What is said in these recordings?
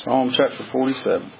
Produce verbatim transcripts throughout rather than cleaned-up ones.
Psalm chapter forty-seven.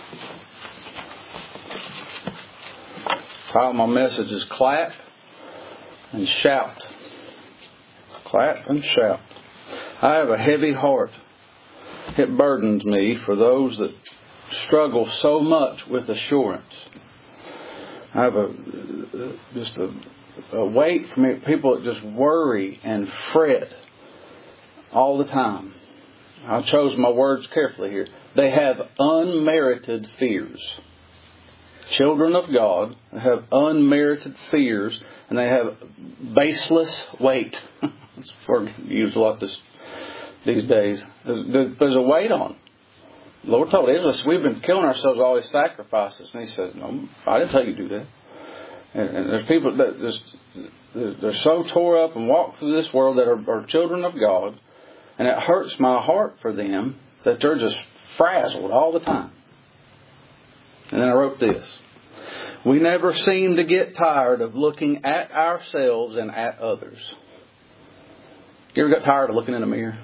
Title of my message is Clap and Shout. Clap and shout. I have a heavy heart. It burdens me for those that struggle so much with assurance. I have a just a, a weight for me, people that just worry and fret all the time. I chose my words carefully here. They have unmerited fears. Children of God have unmerited fears, and they have baseless weight. That's a word used a lot this, these days. There's, there's a weight on them. The Lord told Israel, we've been killing ourselves with all these sacrifices. And He said, no, I didn't tell you to do that. And, and there's people that just, they're so tore up and walk through this world that are, are children of God. And it hurts my heart for them that they're just frazzled all the time. And then I wrote this. We never seem to get tired of looking at ourselves and at others. You ever got tired of looking in a mirror?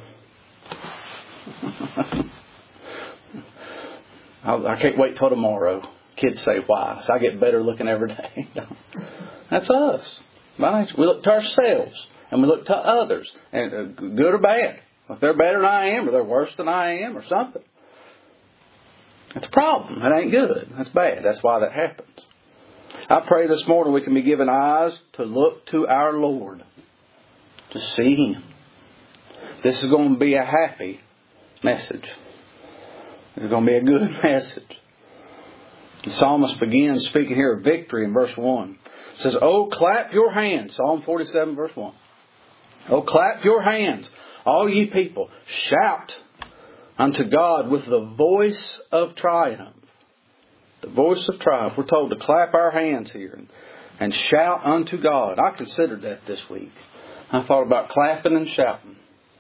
I can't wait till tomorrow. Kids say why. So I get better looking every day. That's us. We look to ourselves and we look to others. And good or bad. If they're better than I am, or they're worse than I am, or something. That's a problem. That ain't good. That's bad. That's why that happens. I pray this morning we can be given eyes to look to our Lord. To see Him. This is going to be a happy message. This is going to be a good message. The psalmist begins speaking here of victory in verse one. It says, Oh, clap your hands. Psalm forty-seven, verse one. Oh, clap your hands. All ye people, shout unto God with the voice of triumph. The voice of triumph. We're told to clap our hands here and, and shout unto God. I considered that this week. I thought about clapping and shouting.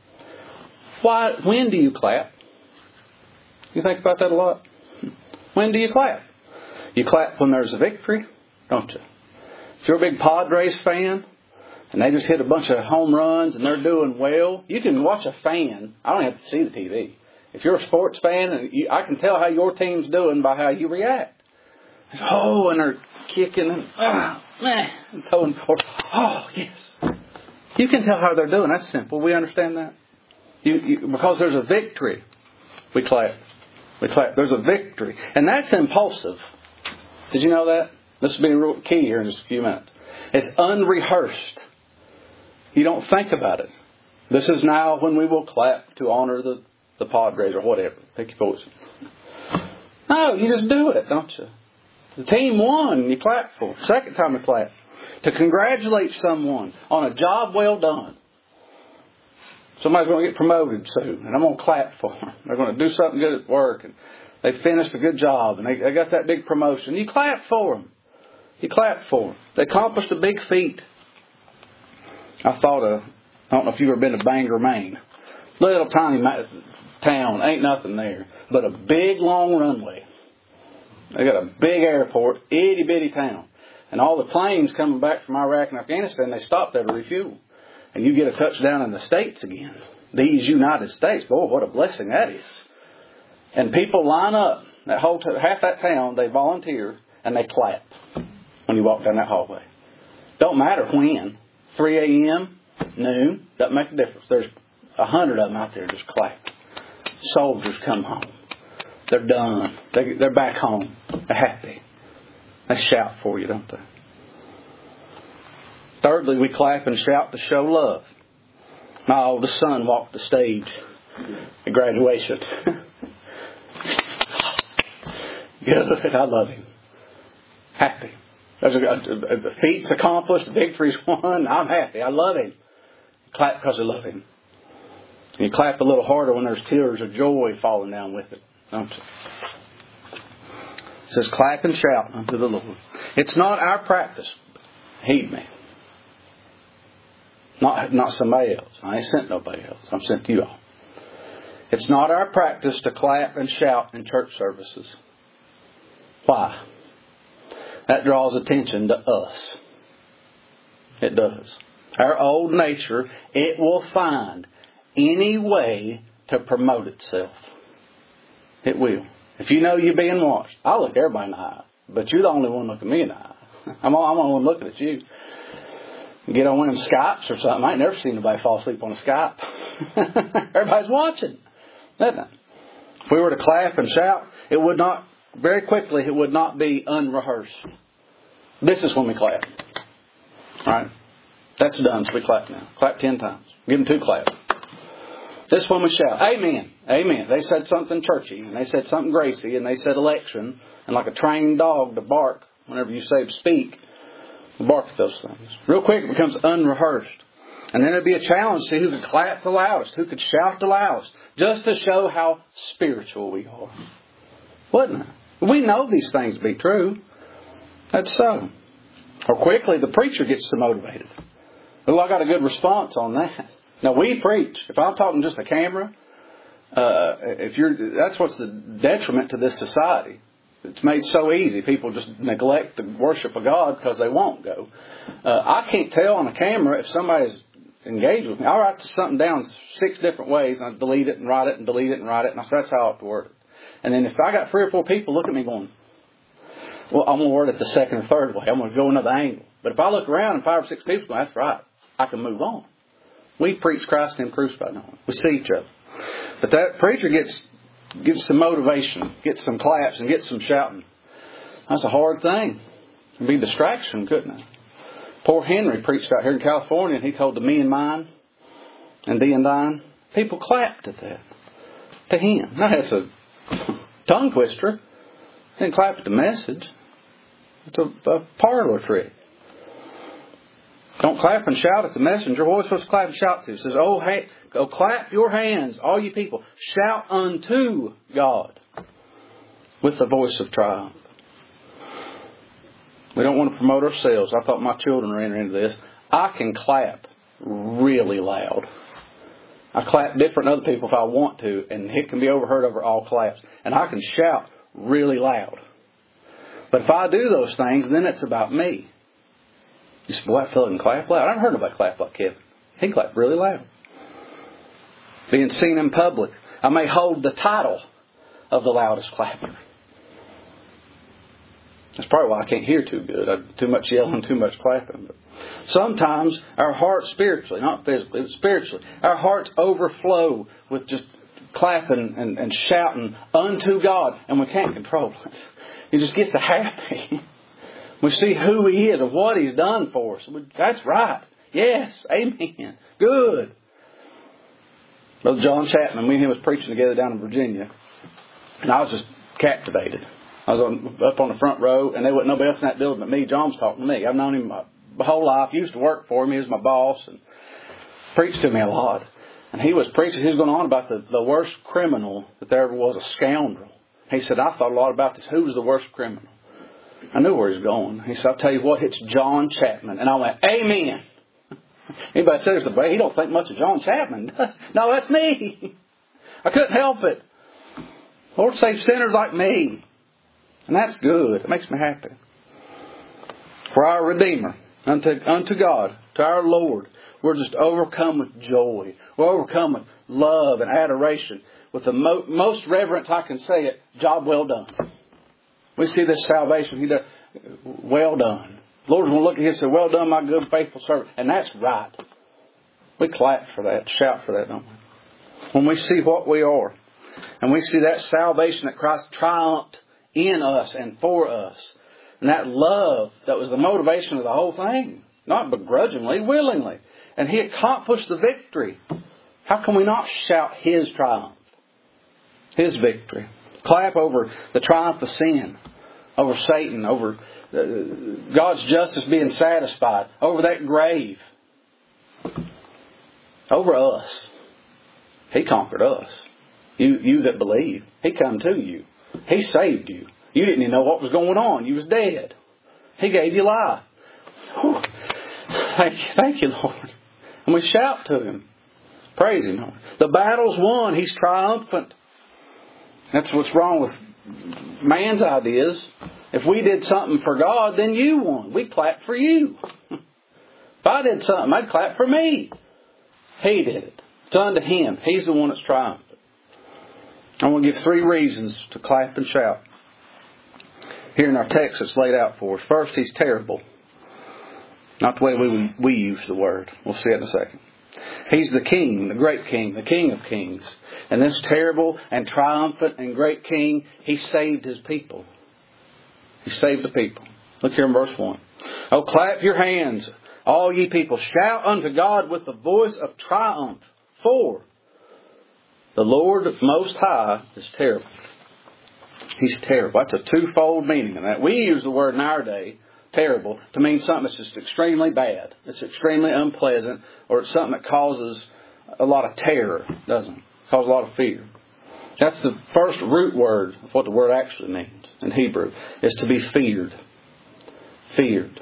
Why? When do you clap? You think about that a lot? When do you clap? You clap when there's a victory, don't you? If you're a big Padres fan, and they just hit a bunch of home runs and they're doing well, you can watch a fan. I don't have to see the T V. If you're a sports fan, and you, I can tell how your team's doing by how you react. It's, oh, and they're kicking and, oh, man, and going forward. Oh, yes. You can tell how they're doing. That's simple. We understand that. You, you, because there's a victory, we clap. We clap. There's a victory. And that's impulsive. Did you know that? This will be real key here in just a few minutes. It's unrehearsed. You don't think about it. This is now when we will clap to honor the, the Padres or whatever. Pick your poison. No, you just do it, don't you? The team won, you clap for them. Second time you clap. To congratulate someone on a job well done. Somebody's going to get promoted soon, and I'm going to clap for them. They're going to do something good at work, and they finished a good job, and they, they got that big promotion. You clap for them. You clap for them. They accomplished a big feat. I thought of, I don't know if you've ever been to Bangor, Maine. Little tiny town, ain't nothing there. But a big long runway. They got a big airport, itty bitty town. And all the planes coming back from Iraq and Afghanistan, they stop there to refuel. And you get a touchdown in the States again. These United States, boy, what a blessing that is. And people line up, that whole t- half that town, they volunteer, and they clap when you walk down that hallway. Don't matter when. three a.m., noon, doesn't make a difference. There's a hundred of them out there just clapping. Soldiers come home. They're done. They, they're back home. They're happy. They shout for you, don't they? Thirdly, we clap and shout to show love. My oldest son walked the stage at graduation. Good. I love him. Happy. There's a, a, a feat's accomplished, victory's won. I'm happy. I love him. Clap because I love him. And you clap a little harder when there's tears of joy falling down with it, don't you? It says, clap and shout unto the Lord. It's not our practice. Heed me. Not, not somebody else. I ain't sent nobody else. I'm sent to you all. It's not our practice to clap and shout in church services. Why? That draws attention to us. It does. Our old nature, it will find any way to promote itself. It will. If you know you're being watched, I'll look everybody in the eye. But you're the only one looking me in the eye. I'm the only one looking at you. You get on one of them Skypes or something. I ain't never seen nobody fall asleep on a Skype. Everybody's watching. Isn't it? If we were to clap and shout, it would not, very quickly, it would not be unrehearsed. This is when we clap. Alright? That's done, so we clap now. Clap ten times. Give them two claps. This is when we shout, Amen. Amen. They said something churchy, and they said something gracie, and they said election, and like a trained dog to bark whenever you say speak, bark at those things. Real quick, it becomes unrehearsed. And then it'd be a challenge to see who could clap the loudest, who could shout the loudest, just to show how spiritual we are. Wouldn't it? We know these things to be true. That's so. Or quickly, the preacher gets so motivated. Oh, I got a good response on that. Now, we preach. If I'm talking just a camera, uh, if you're, that's what's the detriment to this society. It's made so easy. People just neglect the worship of God because they won't go. Uh, I can't tell on a camera if somebody's engaged with me. I'll write something down six different ways, and I delete it and write it and delete it and write it, and I say, that's how I have to word it. And then if I got three or four people look at me going, well, I'm going to word it the second or third way. I'm going to go another angle. But if I look around and five or six people go, that's right, I can move on. We preach Christ and Him crucified. No, we see each other. But that preacher gets gets some motivation, gets some claps, and gets some shouting. That's a hard thing. It'd be a distraction, couldn't it? Poor Henry preached out here in California, and he told the me and mine and thee and thine. People clapped at that. To him. Now that's a tongue twister. They didn't clap at the message. It's a, a parlor trick. Don't clap and shout at the messenger. What are we supposed to clap and shout to? It says, oh, hey, go clap your hands, all you people. Shout unto God with the voice of triumph. We don't want to promote ourselves. I thought my children were entering into this. I can clap really loud. I clap different than other people if I want to, and it can be overheard over all claps. And I can shout really loud. But if I do those things, then it's about me. You say, boy, that fellow can clap loud. I haven't heard nobody clap like Kevin. He can clap really loud. Being seen in public. I may hold the title of the loudest clapper. That's probably why I can't hear too good. I, too much yelling, too much clapping. But sometimes our hearts spiritually, not physically, but spiritually, our hearts overflow with just clapping and, and shouting unto God, and we can't control it. You just get the happy. We see who He is and what He's done for us. That's right. Yes. Amen. Good. Brother John Chapman, me and him was preaching together down in Virginia. And I was just captivated. I was on, up on the front row, and there wasn't nobody else in that building but me. John was talking to me. I've known him my, my whole life. He used to work for me. He was my boss and preached to me a lot. And he was preaching. He was going on about the, the worst criminal that there ever was, a scoundrel. He said, I thought a lot about this. Who was the worst criminal? I knew where he was going. He said, I'll tell you what, it's John Chapman. And I went, Amen. Anybody says, he don't think much of John Chapman. No, that's me. I couldn't help it. Lord, save sinners like me. And that's good. It makes me happy. For our Redeemer, unto, unto God, to our Lord, we're just overcome with joy. We're overcome with love and adoration. With the mo- most reverence I can say it, job well done. We see this salvation. He does, well done. The Lord's going to look at him and say, well done, my good, faithful servant. And that's right. We clap for that, shout for that, don't we? When we see what we are, and we see that salvation that Christ triumphed in us and for us, and that love that was the motivation of the whole thing, not begrudgingly, willingly. And He accomplished the victory. How can we not shout His triumph? His victory. Clap over the triumph of sin, over Satan, over God's justice being satisfied, over that grave, over us. He conquered us. You, you that believe. He come to you. He saved you. You didn't even know what was going on. You was dead. He gave you life. Whew. Thank you, thank you, Lord. And we shout to Him. Praise Him, Lord. The battle's won. He's triumphant. That's what's wrong with man's ideas. If we did something for God, then you won. We clap for you. If I did something, I'd clap for me. He did it. It's unto Him. He's the one that's triumphant. I want to give three reasons to clap and shout. Here in our text it's laid out for us. First, He's terrible. Not the way we, we use the word. We'll see it in a second. He's the King, the great King, the King of kings. And this terrible and triumphant and great King, He saved His people. He saved the people. Look here in verse one. Oh, clap your hands, all ye people. Shout unto God with the voice of triumph. For the Lord Most High is terrible. He's terrible. That's a twofold meaning in that. We use the word in our day, terrible, to mean something that's just extremely bad. It's extremely unpleasant, or it's something that causes a lot of terror, doesn't it? Causes a lot of fear. That's the first root word of what the word actually means in Hebrew, is to be feared. Feared.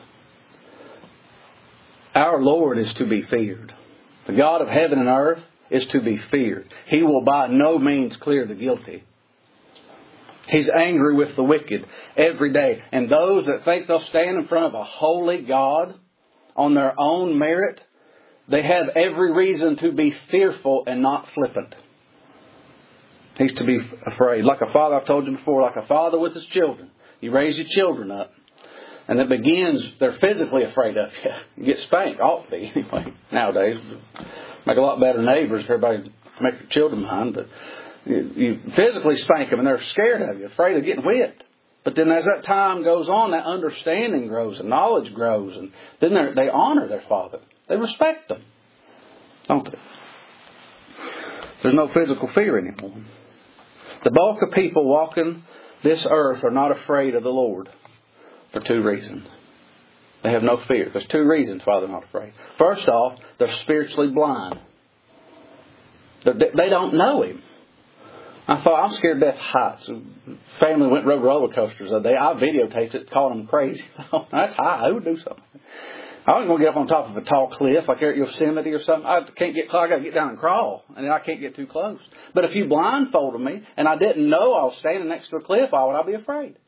Our Lord is to be feared. The God of heaven and earth is to be feared. He will by no means clear the guilty. He's angry with the wicked every day. And those that think they'll stand in front of a holy God on their own merit, they have every reason to be fearful and not flippant. He's to be afraid. Like a father, I've told you before, like a father with his children. You raise your children up. And it begins, they're physically afraid of you. You get spanked, ought to be anyway, nowadays. Make a lot better neighbors if everybody make your children mind. But you, you physically spank them and they're scared of you, afraid of getting whipped. But then as that time goes on, that understanding grows and knowledge grows. And then they honor their father. They respect them. Don't they? There's no physical fear anymore. The bulk of people walking this earth are not afraid of the Lord for two reasons. They have no fear. There's two reasons why they're not afraid. First off, they're spiritually blind. They're, they don't know Him. I thought, I'm scared to death of heights. Family went and rode roller coasters the other day. I videotaped it, called them crazy. That's high. Who would do something? I wasn't going to get up on top of a tall cliff like at Yosemite or something. I can't get close. I got to get down and crawl, and then I can't get too close. But if you blindfolded me and I didn't know I was standing next to a cliff, why would I be afraid?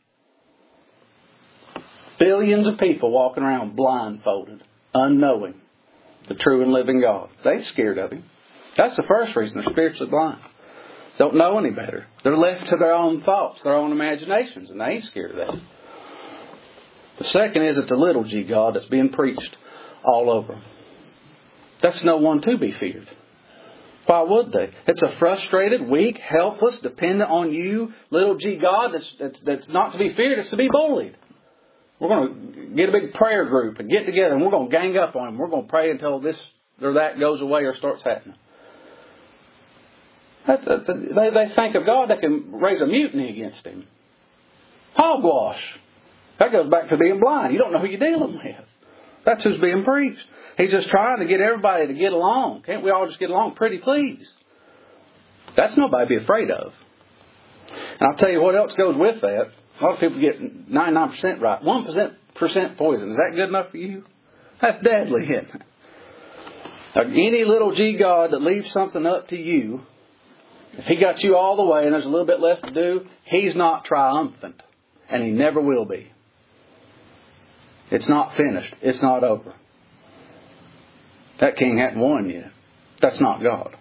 Billions of people walking around blindfolded, unknowing the true and living God. They're scared of Him. That's the first reason. They're spiritually blind. Don't know any better. They're left to their own thoughts, their own imaginations, and they ain't scared of that. The second is it's a little g God that's being preached all over. That's no one to be feared. Why would they? It's a frustrated, weak, helpless, dependent on you, little g God that's, that's, that's not to be feared. It's to be bullied. We're going to get a big prayer group and get together and we're going to gang up on Him. We're going to pray until this or that goes away or starts happening. That's, that's, they, they think of God that can raise a mutiny against Him. Hogwash. That goes back to being blind. You don't know who you're dealing with. That's who's being preached. He's just trying to get everybody to get along. Can't we all just get along pretty please? That's nobody to be afraid of. And I'll tell you what else goes with that. A lot of people get ninety-nine percent right. one percent poison. Is that good enough for you? That's deadly, isn't it? Now, any little g God that leaves something up to you, if He got you all the way and there's a little bit left to do, He's not triumphant. And He never will be. It's not finished. It's not over. That king hadn't won yet. That's not God.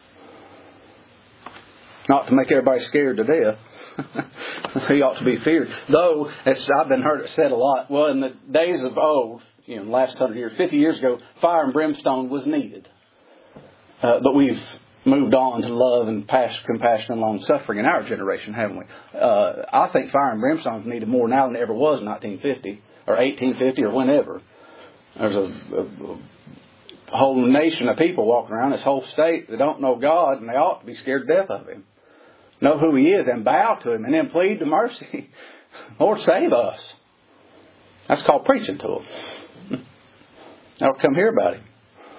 Not to make everybody scared to death. He ought to be feared. Though, it's, I've been heard it said a lot, well, in the days of old, you know, in the last hundred years, fifty years ago, fire and brimstone was needed. Uh, but we've moved on to love and passion, compassion and long suffering in our generation, haven't we? Uh, I think fire and brimstone is needed more now than it ever was in nineteen fifty or eighteen fifty or whenever. There's a, a, a whole nation of people walking around this whole state that don't know God, and they ought to be scared to death of Him. Know who He is and bow to Him and then plead to mercy. Lord, save us. That's called preaching to Him. Now come hear about Him.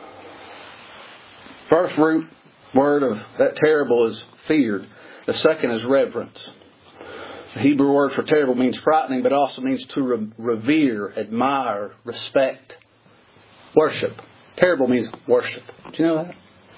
First root word of that terrible is feared. The second is reverence. The Hebrew word for terrible means frightening, but also means to re- revere, admire, respect, worship. Terrible means worship. Do you know that?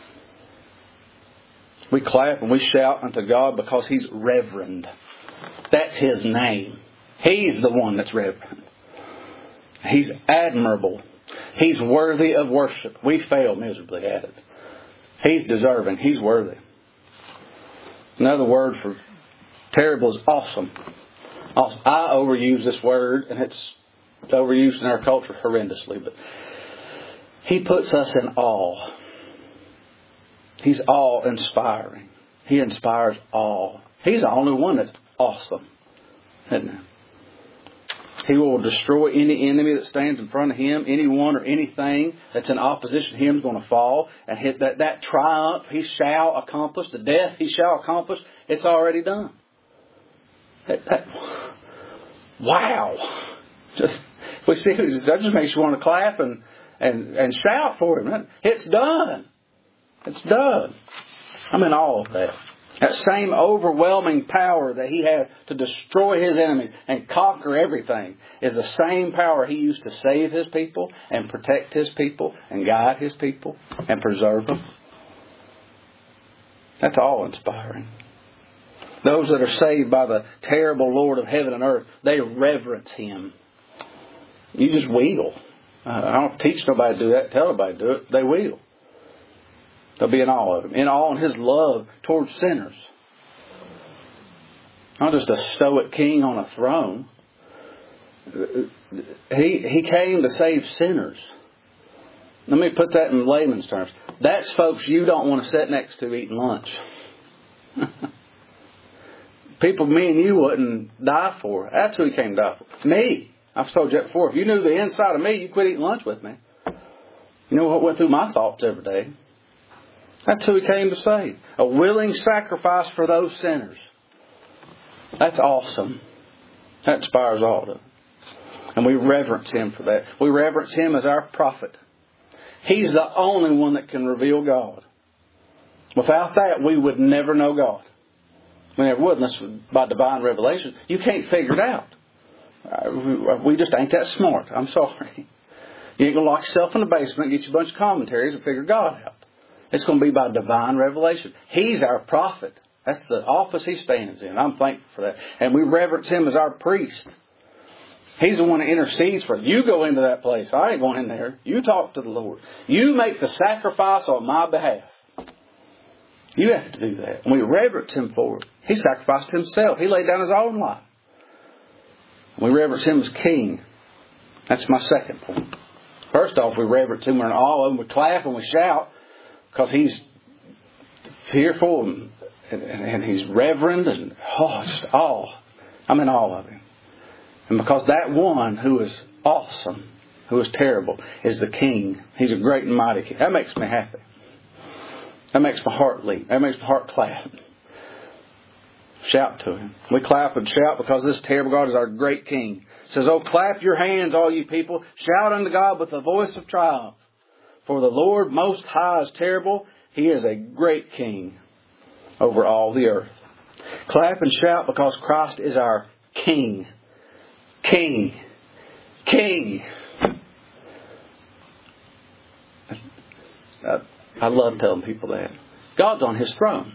We clap and we shout unto God because He's reverend. That's His name. He's the one that's reverend. He's admirable. He's worthy of worship. We fail miserably at it. He's deserving. He's worthy. Another word for terrible is awesome. Awesome. I overuse this word, and it's overused in our culture horrendously, but He puts us in awe. He's awe-inspiring. He inspires awe. He's the only one that's awesome, isn't he? He will destroy any enemy that stands in front of Him. Anyone or anything that's in opposition to Him is going to fall. And hit that, that triumph He shall accomplish, the death He shall accomplish, it's already done. That, that, wow. Just, we see, that just makes you want to clap and, and, and shout for Him. It's done. It's done. I'm in awe of that. That same overwhelming power that He has to destroy His enemies and conquer everything is the same power He used to save His people and protect His people and guide His people and preserve them. That's awe-inspiring. Those that are saved by the terrible Lord of heaven and earth, they reverence Him. You just will. Uh, I don't teach nobody to do that, tell nobody to do it. They will. They'll be in awe of Him. In awe in His love towards sinners. Not just a stoic king on a throne. He, he came to save sinners. Let me put that in layman's terms. That's folks you don't want to sit next to eating lunch. People me and you wouldn't die for. That's who He came to die for. Me. I've told you that before. If you knew the inside of me, you'd quit eating lunch with me. You know what went through my thoughts every day? That's who He came to save. A willing sacrifice for those sinners. That's awesome. That inspires all of us. And we reverence Him for that. We reverence Him as our prophet. He's the only one that can reveal God. Without that, we would never know God. We never would unless by divine revelation. You can't figure it out. We just ain't that smart. I'm sorry. You ain't going to lock yourself in the basement, get you a bunch of commentaries and figure God out. It's going to be by divine revelation. He's our prophet. That's the office He stands in. I'm thankful for that. And we reverence Him as our priest. He's the one that intercedes for us. You go into that place. I ain't going in there. You talk to the Lord. You make the sacrifice on my behalf. You have to do that. And we reverence Him for it. He sacrificed Himself. He laid down His own life. We reverence Him as King. That's my second point. First off, we reverence Him. We're in awe of Him. We clap and we shout. Because He's fearful and, and, and He's reverend and oh, just awe. I'm in awe of Him. And because that one who is awesome, who is terrible, is the King. He's a great and mighty King. That makes me happy. That makes my heart leap. That makes my heart clap. Shout to Him. We clap and shout because this terrible God is our great King. It says, oh, clap your hands, all you people. Shout unto God with the voice of triumph. For the Lord Most High is terrible. He is a great King over all the earth. Clap and shout because Christ is our King. King. King. I love telling people that. God's on His throne.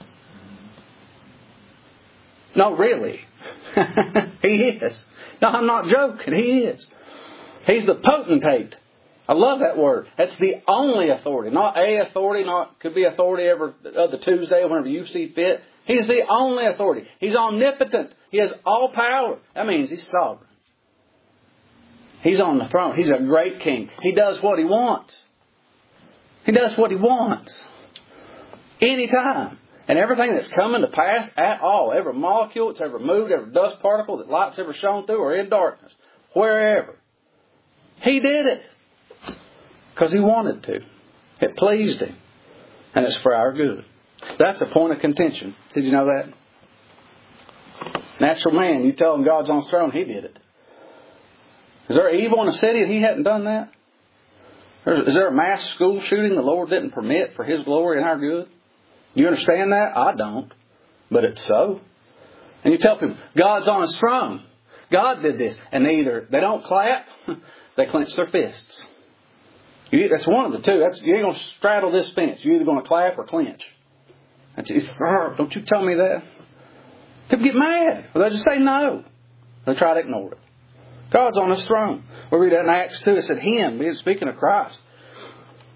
No, really. He is. No, I'm not joking. He is. He's the potentate. I love that word. That's the only authority. Not a authority. Not could be authority every other Tuesday whenever you see fit. He's the only authority. He's omnipotent. He has all power. That means He's sovereign. He's on the throne. He's a great King. He does what He wants. He does what He wants. Anytime. And everything that's coming to pass at all. Every molecule that's ever moved. Every dust particle that light's ever shone through or in darkness. Wherever. He did it. Because He wanted to. It pleased Him. And it's for our good. That's a point of contention. Did you know that? Natural man, you tell him God's on His throne, he did it. Is there evil in a city and He hadn't done that? Is there a mass school shooting the Lord didn't permit for His glory and our good? You understand that? I don't. But it's so. And you tell people, God's on His throne. God did this. And they either, they don't clap, they clench their fists. You, that's one of the two. That's, you ain't going to straddle this fence. You're either going to clap or clench. That's, don't you tell me that. People get mad. Well, they just say no. They try to ignore it. God's on His throne. We read that in Acts two. It said Him, speaking of Christ.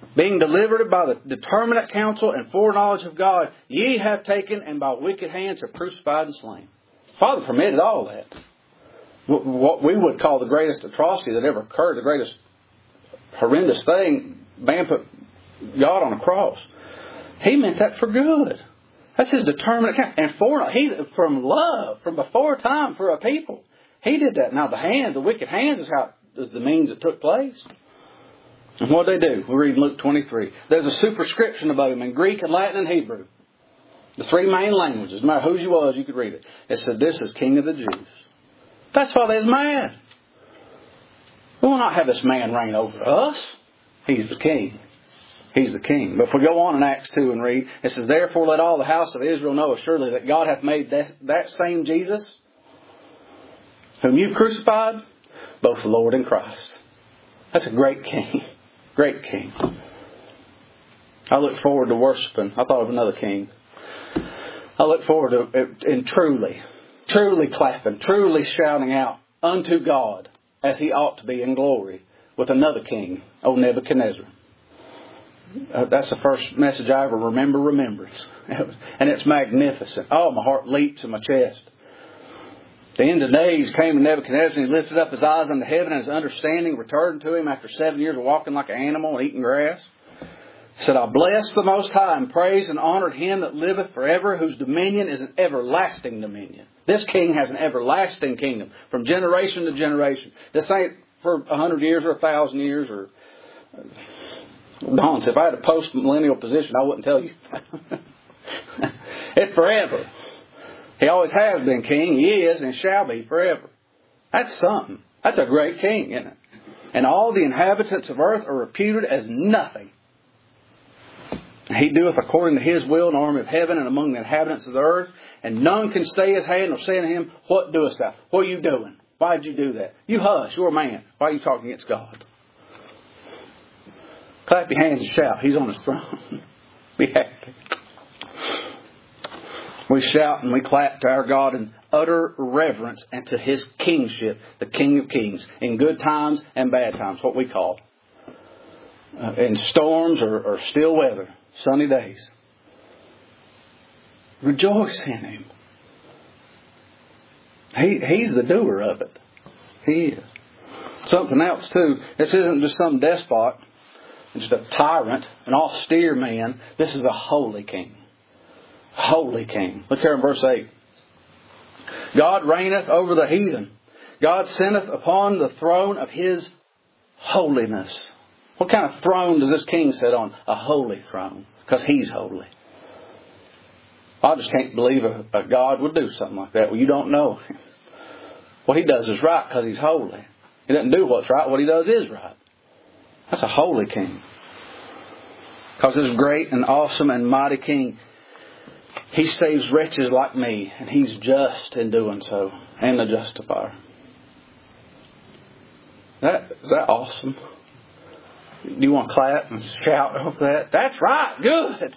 being delivered by the determinate counsel and foreknowledge of God, ye have taken and by wicked hands have crucified and slain. Father permitted all that. What we would call the greatest atrocity that ever occurred, the greatest horrendous thing, man put God on a cross. He meant that for good. That's His determinate counsel. And for, he, from love, from before time for a people. He did that. Now the hands, the wicked hands is how is the means that took place. And what did they do? We read in Luke twenty-three. There's a superscription above him in Greek and Latin and Hebrew. The three main languages. No matter who you was, you could read it. It said, this is King of the Jews. That's why they was mad. We will not have this man reign over us. He's the king. He's the king. But if we go on in Acts two and read, it says, therefore let all the house of Israel know assuredly that God hath made that, that same Jesus, whom you crucified, both Lord and Christ. That's a great king. Great king. I look forward to worshiping. I thought of another king. I look forward to and truly, truly clapping, truly shouting out unto God as He ought to be in glory with another king, old Nebuchadnezzar. Uh, that's the first message I ever remember remembrance. And it's magnificent. Oh, my heart leaps in my chest. The end of days came to Nebuchadnezzar, and he lifted up his eyes unto heaven, and his understanding returned to him after seven years of walking like an animal and eating grass. He said, I bless the Most High and praise and honored Him that liveth forever, whose dominion is an everlasting dominion. This king has an everlasting kingdom from generation to generation. This ain't for a hundred years or a thousand years or... Don said, if I had a post-millennial position, I wouldn't tell you. It's forever. He always has been king. He is and shall be forever. That's something. That's a great king, isn't it? And all the inhabitants of earth are reputed as nothing. He doeth according to His will in the army of heaven and among the inhabitants of the earth. And none can stay His hand nor say unto Him, what doest thou? What are you doing? Why did you do that? You hush. You're a man. Why are you talking against God? Clap your hands and shout. He's on His throne. Be happy. We shout and we clap to our God in utter reverence and to His kingship, the King of Kings, in good times and bad times, what we call. Uh, in storms or, or still weather, sunny days. Rejoice in Him. He, he's the doer of it. He is. Something else too. This isn't just some despot. Just a tyrant, an austere man. This is a holy king. Holy king. Look here in verse eight. God reigneth over the heathen. God sitteth upon the throne of His holiness. What kind of throne does this king sit on? A holy throne. Because He's holy. I just can't believe a, a God would do something like that. Well, you don't know Him. What He does is right because He's holy. He doesn't do what's right. What He does is right. That's a holy king. Because this great and awesome and mighty king, He saves wretches like me. And He's just in doing so. And the justifier. That, is that awesome? Do you want to clap and shout over that? That's right. Good.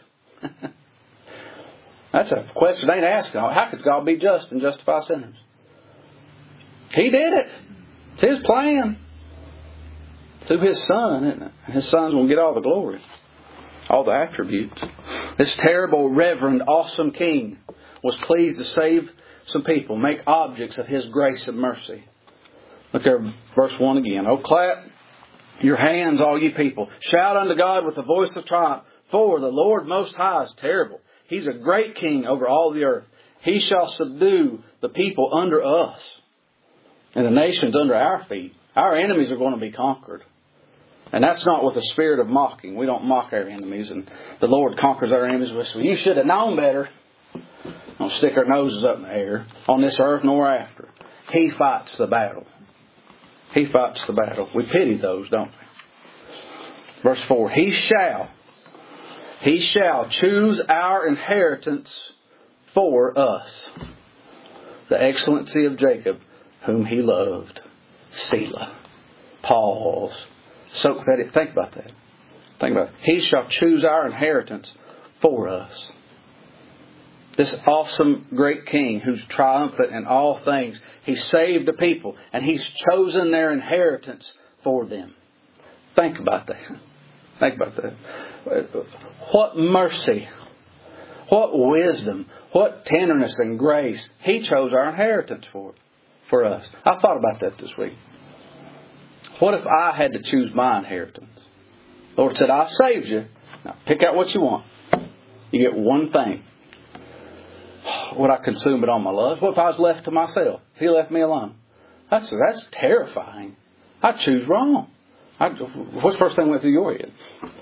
That's a question they ain't asking. How could God be just and justify sinners? He did it. It's His plan. Through His Son, isn't it? His Son's going to get all the glory. All the attributes. This terrible, reverend, awesome king was pleased to save some people. Make objects of His grace and mercy. Look there, verse one again. Oh, clap your hands, all you people. Shout unto God with the voice of triumph. For the Lord Most High is terrible. He's a great king over all the earth. He shall subdue the people under us. And the nations under our feet. Our enemies are going to be conquered. And that's not with a spirit of mocking. We don't mock our enemies. And the Lord conquers our enemies. We say, you should have known better. Don't stick our noses up in the air on this earth nor after. He fights the battle. He fights the battle. We pity those, don't we? Verse four. He shall. He shall choose our inheritance for us. The excellency of Jacob, whom He loved. Selah. Pause. Soak that in. Think about that. Think about it. He shall choose our inheritance for us. This awesome great king who's triumphant in all things. He saved the people and He's chosen their inheritance for them. Think about that. Think about that. What mercy, what wisdom, what tenderness and grace. He chose our inheritance for, for us. I thought about that this week. What if I had to choose my inheritance? The Lord said, I've saved you. Now pick out what you want. You get one thing. Would I consume it on my love? What if I was left to myself? He left me alone. That's that's terrifying. I choose wrong. I, what's the first thing went through your head?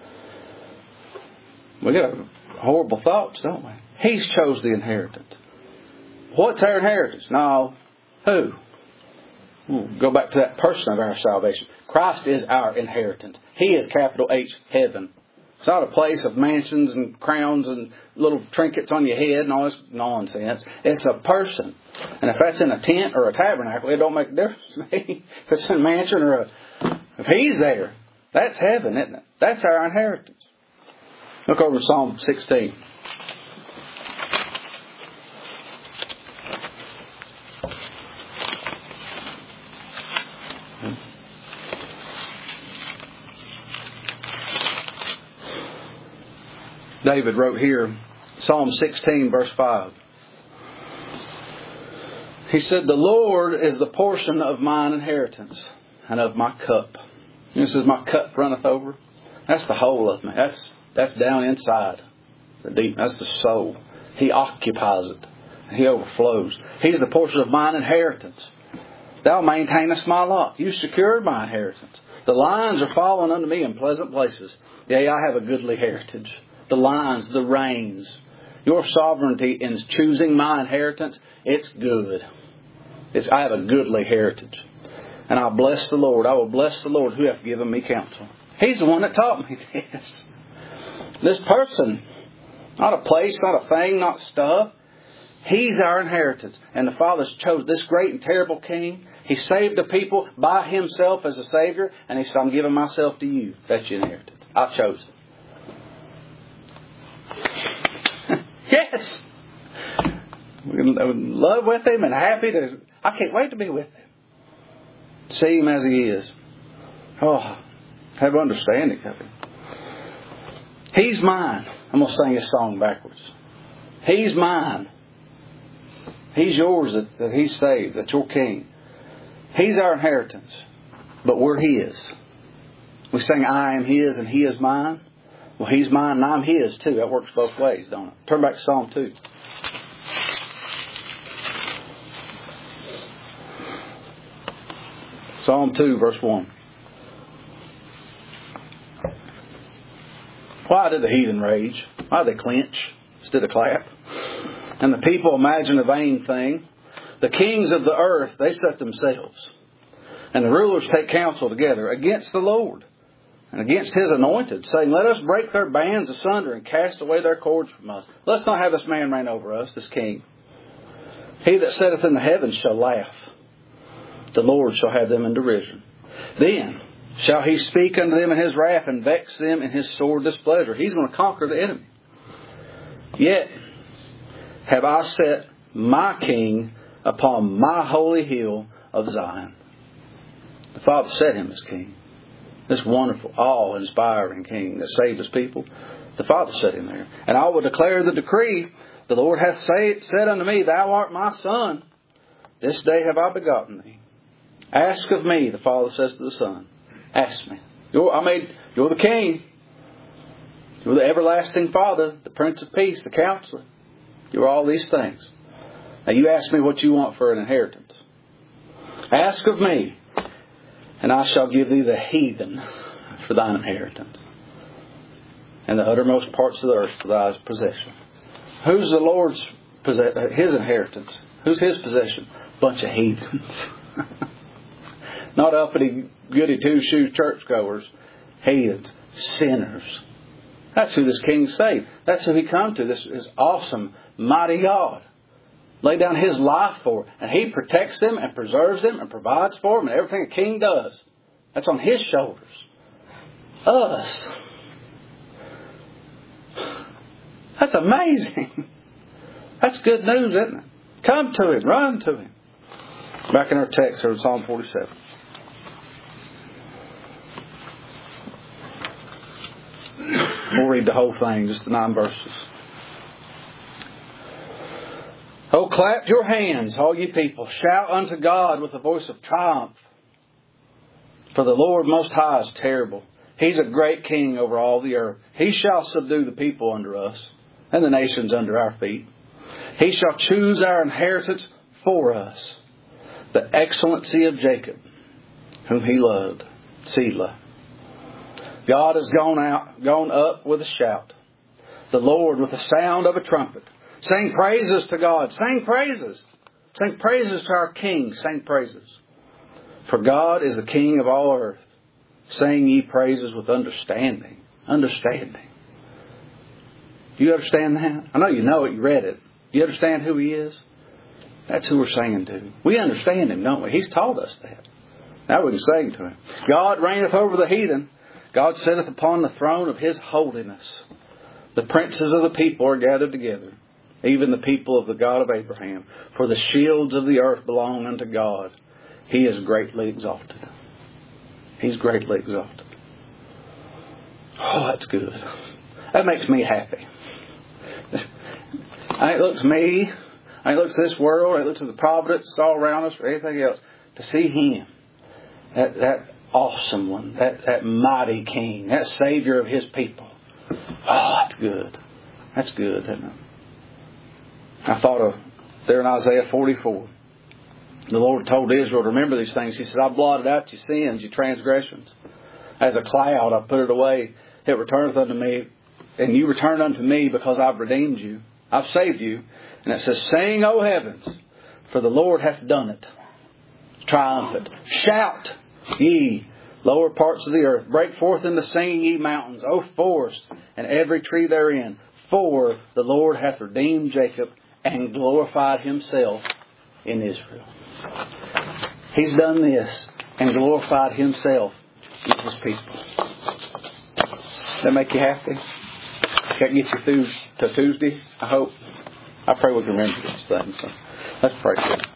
We got horrible thoughts, don't we? He's chose the inheritance. What's our inheritance? No. Who? We'll go back to that person of our salvation. Christ is our inheritance. He is capital H, heaven. It's not a place of mansions and crowns and little trinkets on your head and all this nonsense. It's a person. And if that's in a tent or a tabernacle, it don't make a difference to me. If it's in a mansion or a... If He's there, that's heaven, isn't it? That's our inheritance. Look over Psalm sixteen. David wrote here, Psalm sixteen, verse five. He said, the Lord is the portion of mine inheritance and of my cup. He says, my cup runneth over. That's the whole of me. That's that's down inside. The deep. That's the soul. He occupies it. He overflows. He's the portion of mine inheritance. Thou maintainest my lot. You secured my inheritance. The lines are fallen unto me in pleasant places. Yea, I have a goodly heritage. The lines, the reins. Your sovereignty in choosing my inheritance, it's good. It's I have a goodly heritage. And I'll bless the Lord. I will bless the Lord who hath given me counsel. He's the one that taught me this. This person, not a place, not a thing, not stuff. He's our inheritance. And the Father chose this great and terrible King. He saved the people by Himself as a Savior. And He said, I'm giving myself to you. That's your inheritance. I chose it. Yes. We're in love with Him and happy to... I can't wait to be with Him. See Him as He is. Oh, have understanding of Him. He's mine. I'm going to sing this song backwards. He's mine. He's yours that, that He's saved. That's your King. He's our inheritance. But we're His. We sing, I am His and He is mine. Well, He's mine and I'm His too. That works both ways, don't it? Turn back to Psalm two. Psalm two, verse one. Why did the heathen rage? Why did they clench instead of clap? And the people imagine a vain thing. The kings of the earth, they set themselves. And the rulers take counsel together against the Lord and against His anointed, saying, let us break their bands asunder and cast away their cords from us. Let's not have this man reign over us, this king. He that sitteth in the heavens shall laugh. The Lord shall have them in derision. Then shall He speak unto them in His wrath and vex them in His sore displeasure. He's going to conquer the enemy. Yet have I set my King upon my holy hill of Zion. The Father set Him as King. This wonderful, awe-inspiring King that saved His people. The Father set Him there. And I will declare the decree. The Lord hath say, said unto me, Thou art my Son. This day have I begotten thee. Ask of me, the Father says to the Son. Ask me. You're, I made, you're the King. You're the everlasting Father, the Prince of Peace, the Counselor. You're all these things. Now you ask me what you want for an inheritance. Ask of me, and I shall give thee the heathen for thine inheritance, and the uttermost parts of the earth for thy possession. Who's the Lord's possession? His inheritance. Who's His possession? Bunch of heathens. Not uppity, goody two-shoes churchgoers. Heathens. Sinners. That's who this King saved. That's who He come to. This is awesome, mighty God. Lay down His life for it. And He protects them and preserves them and provides for them and everything a king does. That's on His shoulders. Us. That's amazing. That's good news, isn't it? Come to Him. Run to Him. Back in our text here in Psalm forty-seven. We'll read the whole thing, just the nine verses. Oh, clap your hands, all ye people. Shout unto God with a voice of triumph. For the Lord Most High is terrible. He's a great king over all the earth. He shall subdue the people under us, and the nations under our feet. He shall choose our inheritance for us, the excellency of Jacob, whom He loved. Selah. God has gone out, gone up with a shout. The Lord with the sound of a trumpet. Sing praises to God. Sing praises. Sing praises to our King. Sing praises. For God is the King of all earth. Sing ye praises with understanding. Understanding. Do you understand that? I know you know it. You read it. Do you understand who He is? That's who we're singing to. We understand Him, don't we? He's taught us that. Now we can sing to Him. God reigneth over the heathen. God sitteth upon the throne of His holiness. The princes of the people are gathered together, even the people of the God of Abraham. For the shields of the earth belong unto God. He is greatly exalted. He's greatly exalted. Oh, that's good. That makes me happy. I ain't looks at me. I ain't looks at this world. I ain't looks at the providence that's all around us or anything else. To see Him, that that awesome one, that, that mighty King, that Savior of His people. Oh, that's good. That's good, isn't it? I thought of there in Isaiah forty-four. The Lord told Israel to remember these things. He said, I blotted out your sins, your transgressions. As a cloud, I put it away. It returneth unto me, and you return unto me because I've redeemed you. I've saved you. And it says, sing, O heavens, for the Lord hath done it. Triumphant. Shout, ye lower parts of the earth. Break forth into singing, ye mountains, O forest, and every tree therein. For the Lord hath redeemed Jacob and glorified Himself in Israel. He's done this and glorified Himself in His people. Does that make you happy? That gets you through to Tuesday, I hope. I pray we can remember these things. So let's pray.